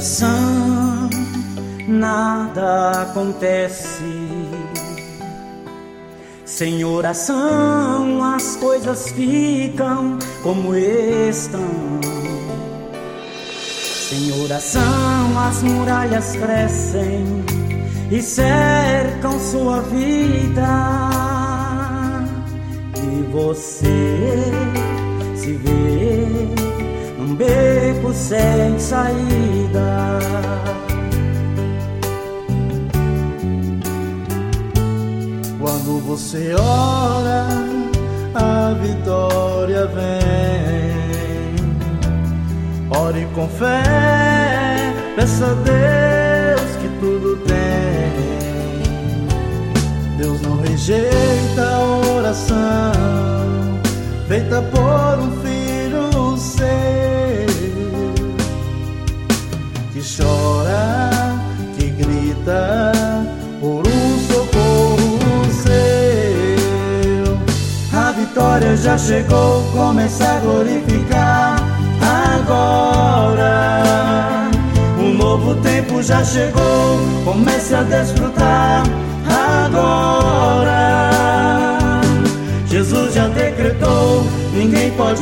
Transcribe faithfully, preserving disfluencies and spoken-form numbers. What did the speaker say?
oração nada acontece. Sem oração as coisas ficam como estão. Sem oração as muralhas crescem e cercam sua vida, e você se vê num beco sem saída. Quando você ora, a vitória vem. Ore com fé, peça a Deus que tudo tem. Deus não rejeita a oração feita por um filho seu, que chora, que grita por um socorro seu. A vitória já chegou, começa a glorificar agora. Um novo tempo já chegou, comece a desfrutar agora. Jesus já decretou, ninguém pode